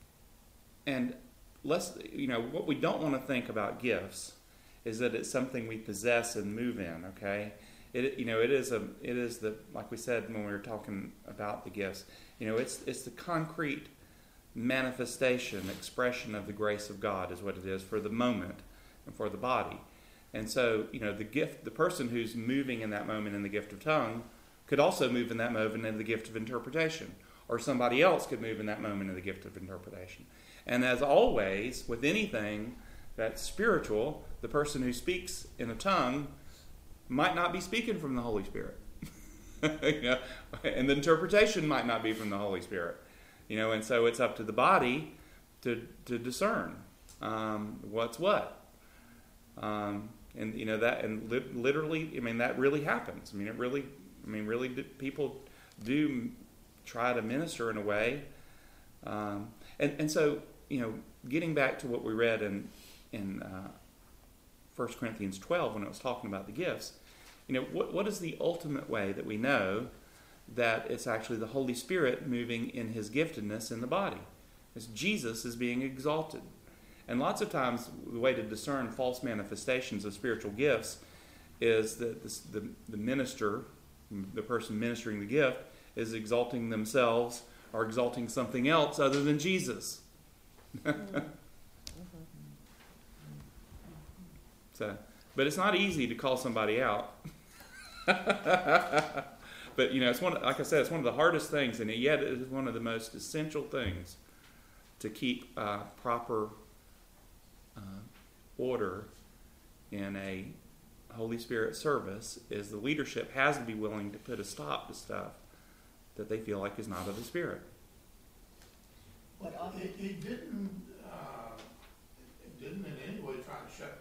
and let's, you know, what we don't want to think about gifts is that it's something we possess and move in. Okay. It, you know, it is a, it is the, like we said when we were talking about the gifts. You know, it's it's the concrete manifestation, expression of the grace of God is what it is for the moment and for the body. And so, you know, the gift, the person who's moving in that moment in the gift of tongue could also move in that moment in the gift of interpretation. Or somebody else could move in that moment in the gift of interpretation. And as always, with anything that's spiritual, the person who speaks in a tongue might not be speaking from the Holy Spirit. You know, and the interpretation might not be from the Holy Spirit. You know, and so it's up to the body to, to discern um, what's what. Um, and you know that, and li- literally, I mean, that really happens. I mean, it really, I mean, really, do, people do try to minister in a way, um, and and so you know, getting back to what we read in in uh, First Corinthians twelve when it was talking about the gifts, you know, what what is the ultimate way that we know that it's actually the Holy Spirit moving in His giftedness in the body? It's Jesus is being exalted. And lots of times, the way to discern false manifestations of spiritual gifts is that this, the, the minister, the person ministering the gift, is exalting themselves or exalting something else other than Jesus. So, but it's not easy to call somebody out. But you know, it's one. Like I said, it's one of the hardest things, and yet it is one of the most essential things to keep uh, proper uh, order in a Holy Spirit service. Is the leadership has to be willing to put a stop to stuff that they feel like is not of the Spirit. What often He, he didn't, uh, didn't in any way try to shut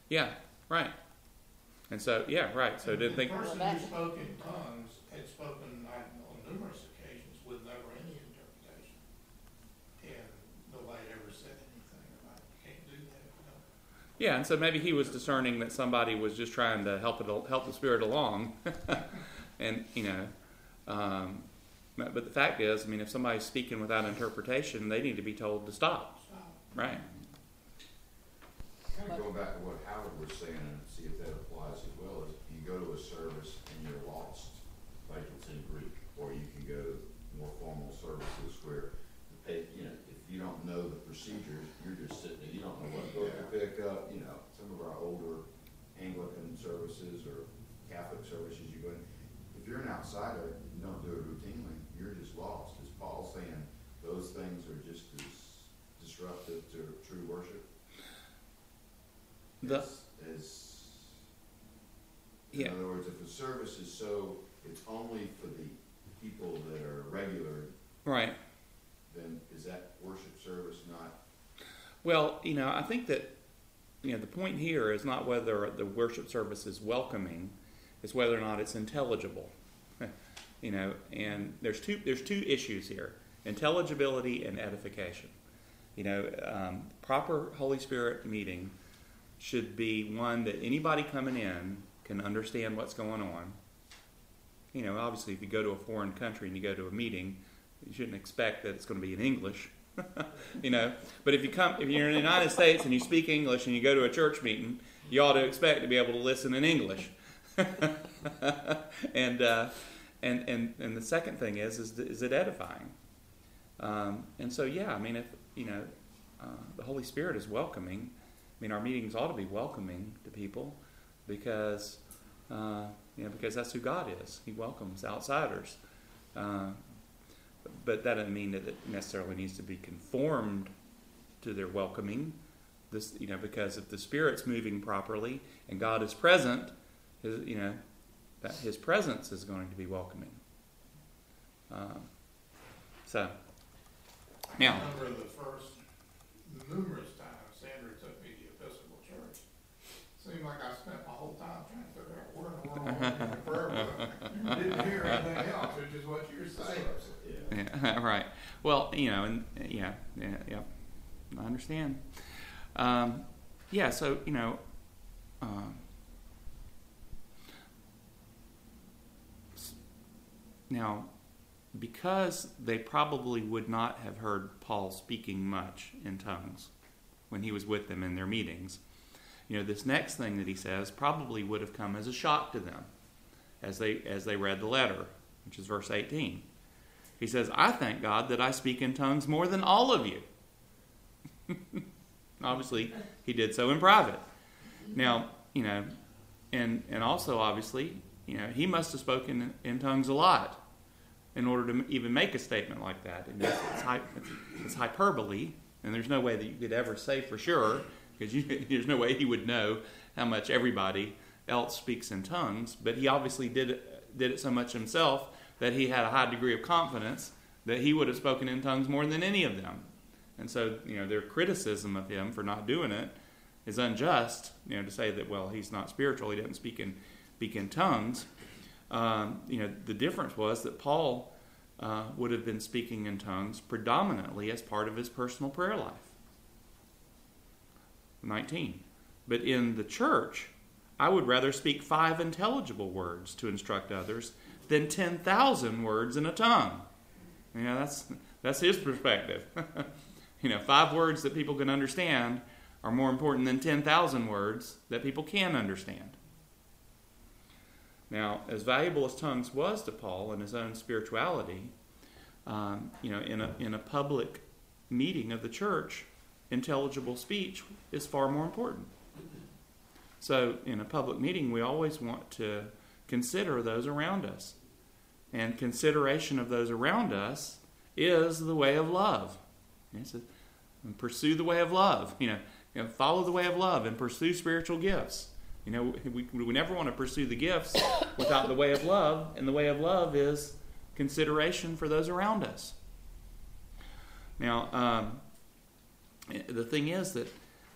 Yeah, right. And so, yeah, right. So And didn't think. The person Well, who that- spoke in tongues had spoken on on numerous occasions with never any interpretation. And nobody ever said anything about, you can't do that if you don't. Yeah, and so maybe he was discerning that somebody was just trying to help it help the Spirit along, and you know, um, but but the fact is, I mean, if somebody's speaking without interpretation, they need to be told to stop, So, right? Kind of going back to what Howard was saying and see if that applies as well, is you go to a service and you're lost, like it's in Greek, or you can go to more formal services where, the pay, you know, if you don't know the procedures, you're just sitting there, you don't know what book to pick up, you know, some of our older Anglican services or Catholic services you go in, if you're an outsider, you don't do it routinely, you're just lost. Is Paul saying those things are just as disruptive to true worship? The, As, as in yeah, other words, if the service is so, it's only for the people that are regular, right. then is that worship service not? Well, you know, I think that, you know, the point here is not whether the worship service is welcoming, it's whether or not it's intelligible. You know, and there's two there's two issues here: intelligibility and edification. You know, um, proper Holy Spirit meeting should be one that anybody coming in can understand what's going on. You know, obviously, if you go to a foreign country and you go to a meeting, you shouldn't expect that it's going to be in English. You know, but if you come, if you're in the United States and you speak English and you go to a church meeting, you ought to expect to be able to listen in English. and uh, and and and the second thing is is is it edifying? Um, and so yeah, I mean, if you know, uh, the Holy Spirit is welcoming. I mean, our meetings ought to be welcoming to people because uh, you know because that's who God is. He welcomes outsiders. Uh, But that doesn't mean that it necessarily needs to be conformed to their welcoming. This, you know, because if the Spirit's moving properly and God is present, his, you know, that His presence is going to be welcoming. Um, so, now, I remember the first numerous times Sandra took me to the Episcopal Church. Seemed like I spent my whole time trying to figure out where in the world I'm in the prayer book. Didn't hear anything else, it was just what you were saying. Yeah. yeah, right. Well, you know, and yeah, yeah, yeah. I understand. Um, yeah, so you know. Um, Now, because they probably would not have heard Paul speaking much in tongues when he was with them in their meetings, you know, this next thing that he says probably would have come as a shock to them as they as they read the letter, which is verse eighteen. He says, "I thank God that I speak in tongues more than all of you." Obviously, he did so in private. Now, you know, and and also obviously, you know, he must have spoken in, in tongues a lot in order to even make a statement like that. And it's, it's, hy- it's, it's hyperbole, and there's no way that you could ever say for sure, because you, there's no way he would know how much everybody else speaks in tongues. But he obviously did it, did it so much himself that he had a high degree of confidence that he would have spoken in tongues more than any of them. And so, you know, their criticism of him for not doing it is unjust, you know, to say that, well, he's not spiritual, he doesn't speak in, speak in tongues. Um, you know, the difference was that Paul uh, would have been speaking in tongues predominantly as part of his personal prayer life. nineteen. But in the church, I would rather speak five intelligible words to instruct others than ten thousand words in a tongue. You know, that's that's his perspective. You know, five words that people can understand are more important than ten thousand words that people can understand. Now, as valuable as tongues was to Paul and his own spirituality, um, you know, in a in a public meeting of the church, intelligible speech is far more important. So, in a public meeting, we always want to consider those around us, and consideration of those around us is the way of love. It's a, pursue the way of love. You know, you know, follow the way of love and pursue spiritual gifts. You know, we, we never want to pursue the gifts without the way of love, and the way of love is consideration for those around us. Now, um, the thing is that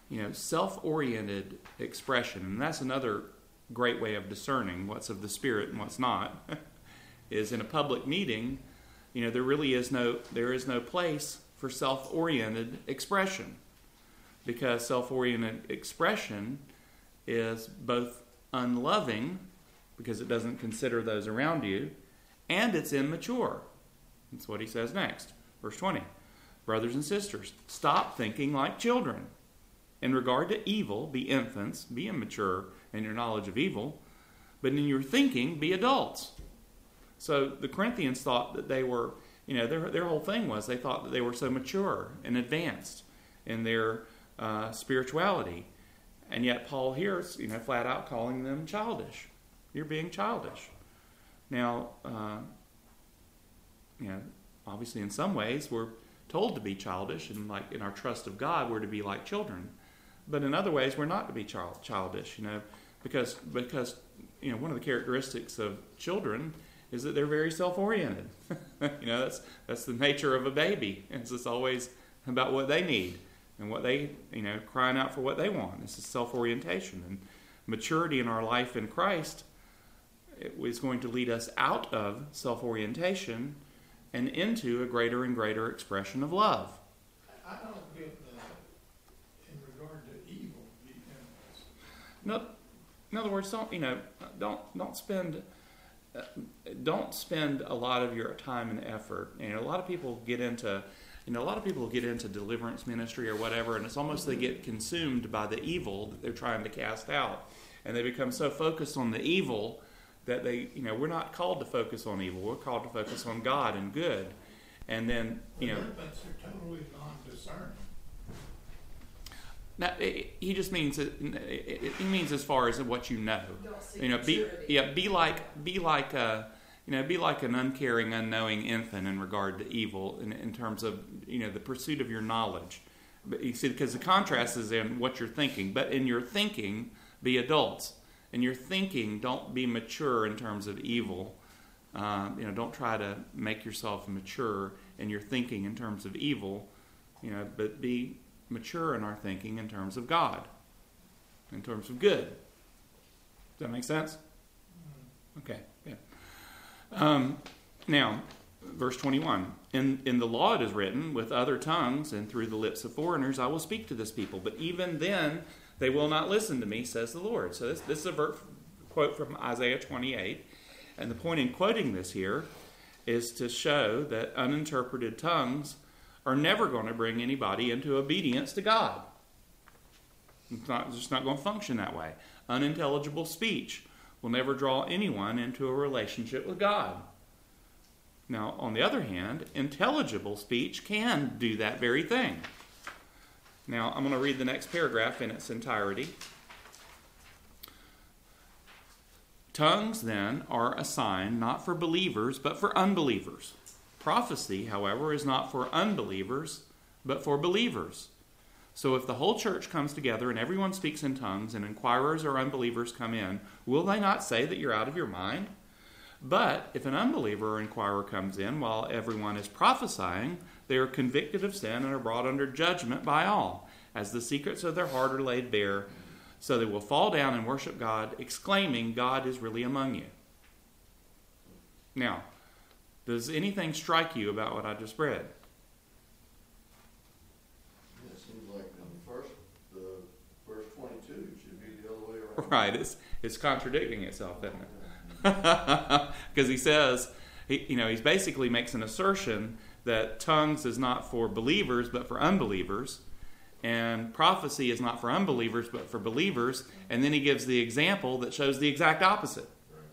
you know, self-oriented expression, and that's another great way of discerning what's of the Spirit and what's not, is in a public meeting, you know, there really is no, there is no place for self-oriented expression, because self-oriented expression is both unloving, because it doesn't consider those around you, and it's immature. That's what he says next. Verse twenty. Brothers and sisters, stop thinking like children. In regard to evil, be infants, be immature in your knowledge of evil, but in your thinking, be adults. So the Corinthians thought that they were, you know, their their whole thing was they thought that they were so mature and advanced in their uh, spirituality. And yet Paul here is, you know, flat out calling them childish. You're being childish. Now, uh, you know, obviously in some ways we're told to be childish, and like in our trust of God, we're to be like children. But in other ways, we're not to be child, childish, you know, because because you know one of the characteristics of children is that they're very self-oriented. you know, that's that's the nature of a baby. It's just always about what they need and what they, you know, crying out for what they want. This is self-orientation, and maturity in our life in Christ is going to lead us out of self-orientation and into a greater and greater expression of love. I don't get that in regard to evil. Because No, in other words, don't you know? Don't don't spend uh, don't spend a lot of your time and effort. You know, a lot of people get into you know a lot of people get into deliverance ministry or whatever, and it's almost they get consumed by the evil that they're trying to cast out, and they become so focused on the evil that they, you know, we're not called to focus on evil. We're called to focus on God and good. And then, you know, infants are totally non-discerning. now, it, he just means it, it, he means as far as what you know. Don't see You know, be maturity. yeah, be like be like a you know be like an uncaring, unknowing infant in regard to evil in, in terms of you know the pursuit of your knowledge. But you see, because the contrast is in what you're thinking. But in your thinking, be adults. In your thinking, don't be mature in terms of evil. Um, you know, don't try to make yourself mature in your thinking in terms of evil. You know, but be mature in our thinking in terms of God, in terms of good. Does that make sense? Okay, yeah. Um, now, verse twenty-one. In, in the law it is written, with other tongues and through the lips of foreigners I will speak to this people. But even then they will not listen to me, says the Lord. So this, this is a ver- quote from Isaiah twenty-eight. And the point in quoting this here is to show that uninterpreted tongues are never going to bring anybody into obedience to God. It's not, it's just not going to function that way. Unintelligible speech will never draw anyone into a relationship with God. Now, on the other hand, intelligible speech can do that very thing. Now, I'm going to read the next paragraph in its entirety. Tongues, then, are a sign not for believers, but for unbelievers. Prophecy, however, is not for unbelievers, but for believers. So if the whole church comes together and everyone speaks in tongues and inquirers or unbelievers come in, will they not say that you're out of your mind? But if an unbeliever or inquirer comes in while everyone is prophesying, they are convicted of sin and are brought under judgment by all, as the secrets of their heart are laid bare. So they will fall down and worship God, exclaiming, God is really among you. Now, does anything strike you about what I just read? It seems like the first, the verse twenty-two should be the other way around. Right, it's it's contradicting itself, doesn't it? Because he says, he, you know, he basically makes an assertion that tongues is not for believers but for unbelievers, and prophecy is not for unbelievers but for believers, and then he gives the example that shows the exact opposite.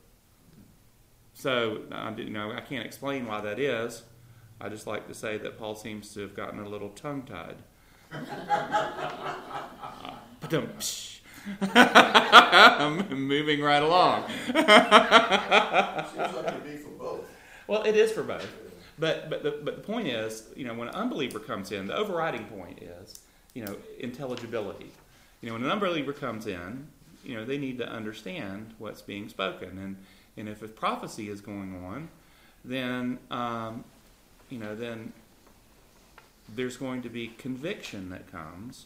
So, uh, you know, I can't explain why that is. I just like to say that Paul seems to have gotten a little tongue-tied. I'm moving right along. Seems like it'd be for both. Well, it is for both. But but the, but the point is, you know, when an unbeliever comes in, the overriding point is, you know, intelligibility. You know, when an unbeliever comes in, you know, they need to understand what's being spoken. And, and if a prophecy is going on, then, um, you know, then there's going to be conviction that comes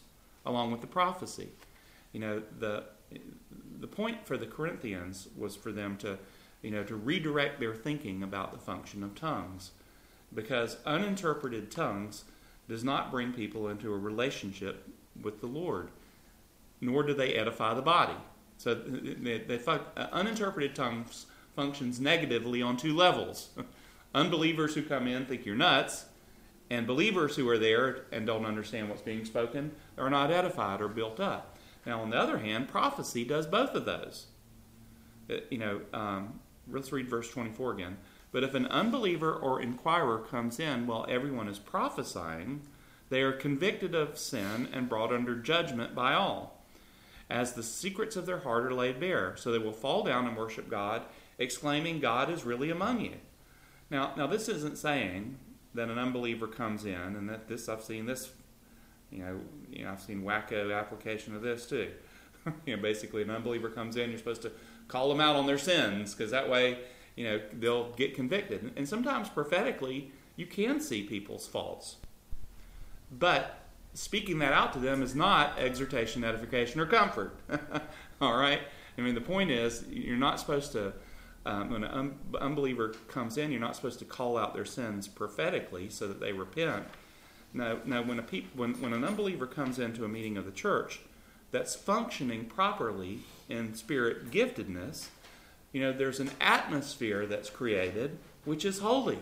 along with the prophecy. You know, the the point for the Corinthians was for them to, you know, to redirect their thinking about the function of tongues, because uninterpreted tongues does not bring people into a relationship with the Lord, nor do they edify the body. So they, they, uh, uninterpreted tongues functions negatively on two levels. Unbelievers who come in think you're nuts, and believers who are there and don't understand what's being spoken are not edified or built up. Now, on the other hand, prophecy does both of those. It, you know, um, let's read verse twenty-four again. But if an unbeliever or inquirer comes in while everyone is prophesying, they are convicted of sin and brought under judgment by all, as the secrets of their heart are laid bare. So they will fall down and worship God, exclaiming, God is really among you. Now, now this isn't saying that an unbeliever comes in, and that this, I've seen this, you know, you know I've seen wacko application of this too. You know, basically an unbeliever comes in, you're supposed to call them out on their sins, because that way, you know, they'll get convicted. And sometimes prophetically, you can see people's faults. But speaking that out to them is not exhortation, edification, or comfort. All right? I mean, the point is, you're not supposed to, um, when an un- unbeliever comes in, you're not supposed to call out their sins prophetically so that they repent. No, no. When a peop- when, when an unbeliever comes into a meeting of the church that's functioning properly in spirit giftedness, you know, there's an atmosphere that's created which is holy,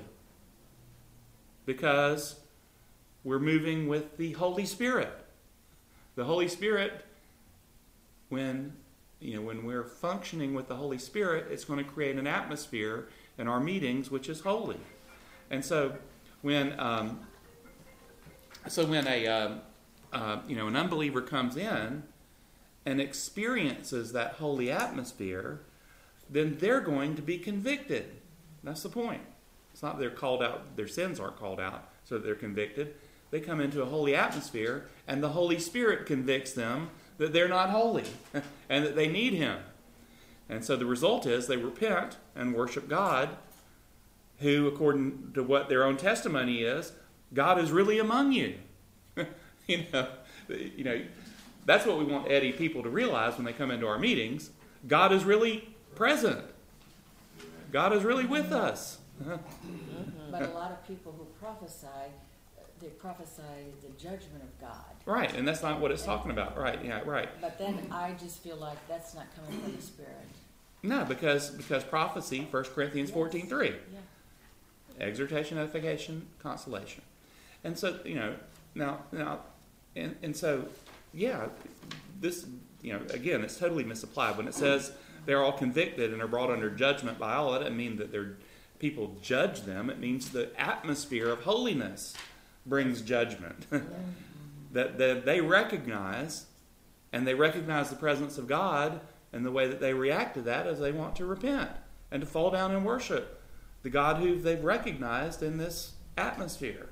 because we're moving with the Holy Spirit. The Holy Spirit, when you know, when we're functioning with the Holy Spirit, it's going to create an atmosphere in our meetings which is holy. And so, when um, so when a um, uh, you know an unbeliever comes in and experiences that holy atmosphere, then they're going to be convicted. That's the point. It's not that they're called out, their sins aren't called out so that they're convicted. They come into a holy atmosphere, and the Holy Spirit convicts them that they're not holy and that they need Him. And so the result is they repent and worship God, who, according to what their own testimony is, God is really among you. you know, you know, that's what we want Eddie people to realize when they come into our meetings. God is really present. God is really with us. But a lot of people who prophesy, they prophesy the judgment of God. Right, and that's not what it's talking about. Right, yeah, right. But then I just feel like that's not coming from the Spirit. No, because because prophecy, First Corinthians fourteen three. Yeah. Exhortation, edification, consolation. And so, you know, now, now, and, and so, yeah, this, you know, again, it's totally misapplied. When it says they're all convicted and are brought under judgment by all, that doesn't mean that they're, people judge them. It means the atmosphere of holiness brings judgment. that, that they recognize, and they recognize the presence of God, and the way that they react to that is they want to repent and to fall down and worship the God who they've recognized in this atmosphere.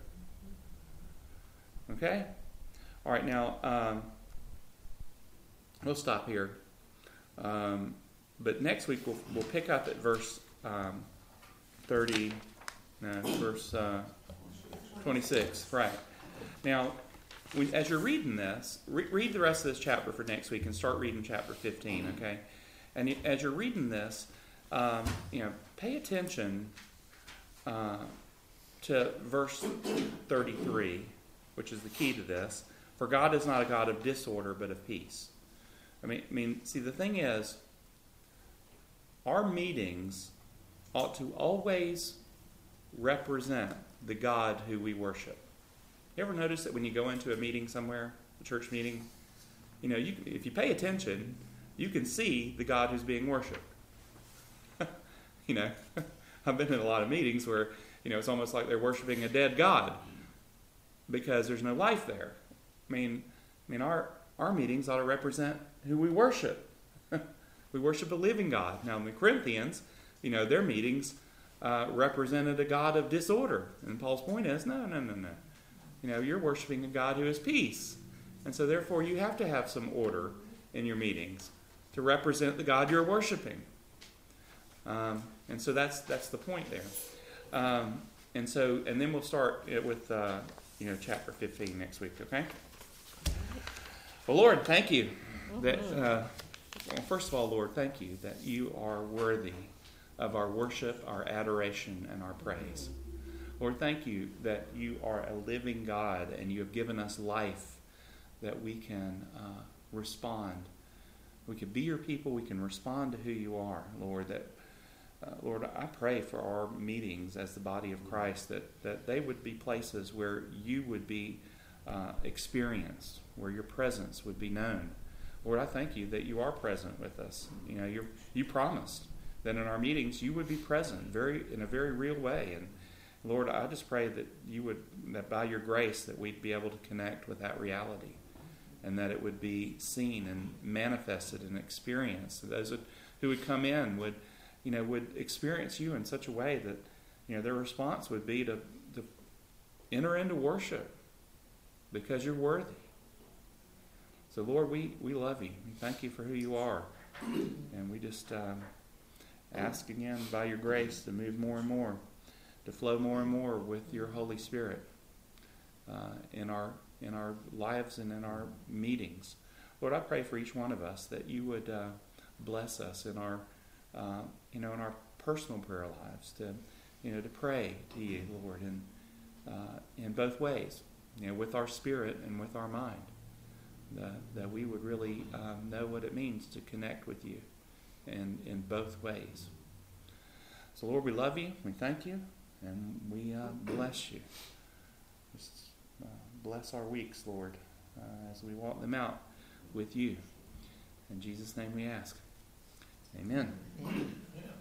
Okay? All right, now, um, we'll stop here. Um, but next week we'll, we'll pick up at verse um, thirty, no, verse uh, twenty-six. Right. Now, when, as you're reading this, re- read the rest of this chapter for next week and start reading chapter fifteen, okay? And you, as you're reading this, um, you know, pay attention uh, to verse thirty-three, which is the key to this. For God is not a God of disorder, but of peace. I mean, I mean, see, the thing is, our meetings ought to always represent the God who we worship. You ever notice that when you go into a meeting somewhere, a church meeting, you know, you, if you pay attention, you can see the God who's being worshipped. You know, I've been in a lot of meetings where, you know, it's almost like they're worshiping a dead God because there's no life there. I mean, I mean, our our meetings ought to represent who we worship. We worship a living God. Now, in the Corinthians, you know, their meetings uh, represented a God of disorder. And Paul's point is, no, no, no, no. You know, you're worshiping a God who is peace. And so, therefore, you have to have some order in your meetings to represent the God you're worshiping. Um, and so that's that's the point there. Um, and so, and then we'll start with, uh, you know, chapter fifteen next week, okay? Well, Lord, thank you that, uh, well, first of all, Lord, thank you that you are worthy of our worship, our adoration, and our praise. Lord, thank you that you are a living God and you have given us life that we can uh, respond. We can be your people. We can respond to who you are, Lord. That, uh, Lord, I pray for our meetings as the body of Christ that, that they would be places where you would be uh, experienced, where your presence would be known. Lord, I thank you that you are present with us. You know, you you promised that in our meetings you would be present very in a very real way. And Lord, I just pray that you would, that by your grace, that we'd be able to connect with that reality, and that it would be seen and manifested and experienced. Those who would come in would, you know, would experience you in such a way that, you know, their response would be to, to enter into worship because you're worthy. So, Lord, we, we love you. We thank you for who you are. And we just um, ask again by your grace to move more and more, to flow more and more with your Holy Spirit uh, in our in our lives and in our meetings. Lord, I pray for each one of us that you would uh, bless us in our uh, you know in our personal prayer lives to you know to pray to you, Lord, in uh, in both ways, you know, with our spirit and with our mind. That, that we would really um, know what it means to connect with you in, in both ways. So, Lord, we love you, we thank you, and we uh, bless you. Just uh, bless our weeks, Lord, uh, as we walk them out with you. In Jesus' name we ask. Amen. Yeah.